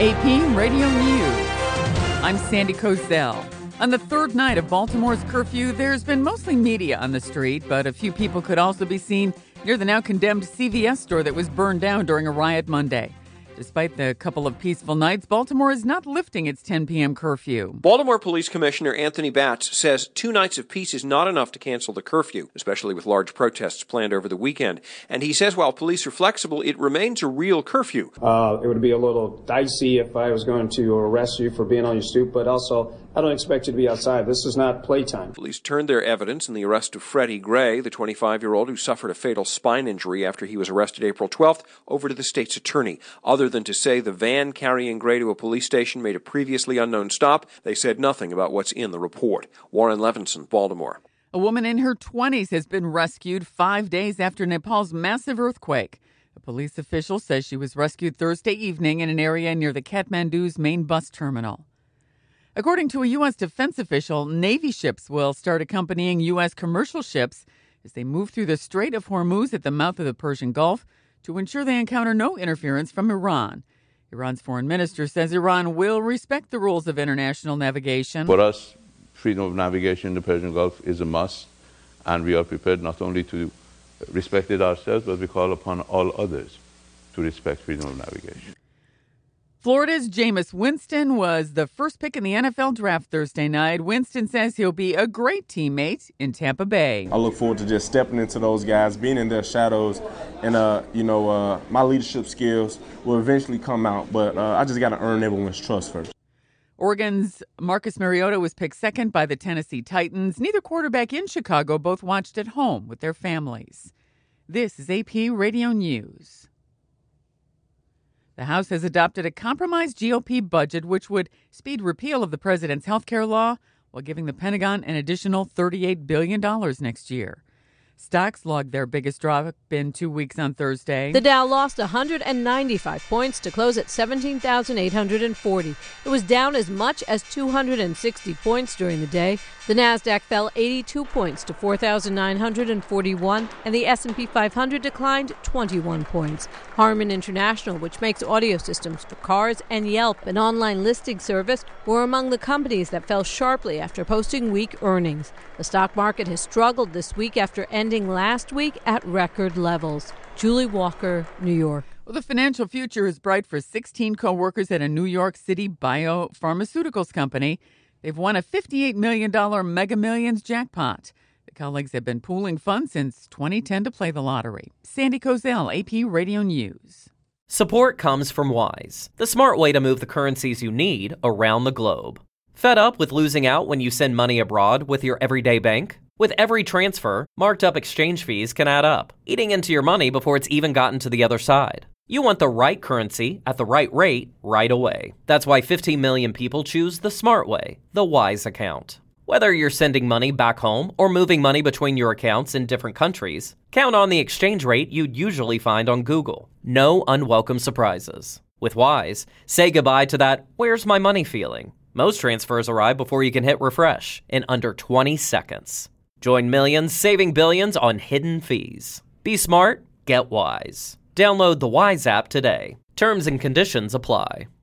AP Radio News. I'm Sandy Kozel. On the third night of Baltimore's curfew, there's been mostly media on the street, but a few people could also be seen near the now condemned CVS store that was burned down during a riot Monday. Despite the couple of peaceful nights, Baltimore is not lifting its 10 p.m. curfew. Baltimore Police Commissioner Anthony Batts says 2 nights of peace is not enough to cancel the curfew, especially with large protests planned over the weekend. And he says while police are flexible, it remains a real curfew. It would be a little dicey if I was going to arrest you for being on your stoop, but also I don't expect you to be outside. This is not playtime. Police turned their evidence in the arrest of Freddie Gray, the 25-year-old who suffered a fatal spine injury after he was arrested April 12th, over to the state's attorney. Other than to say the van carrying Gray to a police station made a previously unknown stop, they said nothing about what's in the report. Warren Levinson, Baltimore. A woman in her 20s has been rescued 5 days after Nepal's massive earthquake. A police official says she was rescued Thursday evening in an area near the Kathmandu's main bus terminal. According to a U.S. defense official, Navy ships will start accompanying U.S. commercial ships as they move through the Strait of Hormuz at the mouth of the Persian Gulf to ensure they encounter no interference from Iran. Iran's foreign minister says Iran will respect the rules of international navigation. For us, freedom of navigation in the Persian Gulf is a must, and we are prepared not only to respect it ourselves, but we call upon all others to respect freedom of navigation. Florida's Jameis Winston was the first pick in the NFL draft Thursday night. Winston says he'll be a great teammate in Tampa Bay. I look forward to just stepping into those guys, being in their shadows, and my leadership skills will eventually come out, but I just got to earn everyone's trust first. Oregon's Marcus Mariota was picked second by the Tennessee Titans. Neither quarterback in Chicago, both watched at home with their families. This is AP Radio News. The House has adopted a compromised GOP budget which would speed repeal of the president's health care law while giving the Pentagon an additional $38 billion next year. Stocks logged their biggest drop in 2 weeks on Thursday. The Dow lost 195 points to close at 17,840. It was down as much as 260 points during the day. The Nasdaq fell 82 points to 4,941, and the S&P 500 declined 21 points. Harman International, which makes audio systems for cars, and Yelp, an online listing service, were among the companies that fell sharply after posting weak earnings. The stock market has struggled this week after ending last week at record levels. Julie Walker, New York. Well, the financial future is bright for 16 co-workers at a New York City biopharmaceuticals company. They've won a $58 million Mega Millions jackpot. The colleagues have been pooling funds since 2010 to play the lottery. Sandy Kozel, AP Radio News. Support comes from Wise, the smart way to move the currencies you need around the globe. Fed up with losing out when you send money abroad with your everyday bank? With every transfer, marked up exchange fees can add up, eating into your money before it's even gotten to the other side. You want the right currency at the right rate right away. That's why 15 million people choose the smart way, the Wise account. Whether you're sending money back home or moving money between your accounts in different countries, count on the exchange rate you'd usually find on Google. No unwelcome surprises. With Wise, say goodbye to that "where's my money" feeling. Most transfers arrive before you can hit refresh in under 20 seconds. Join millions saving billions on hidden fees. Be smart, get Wise. Download the Wise app today. Terms and conditions apply.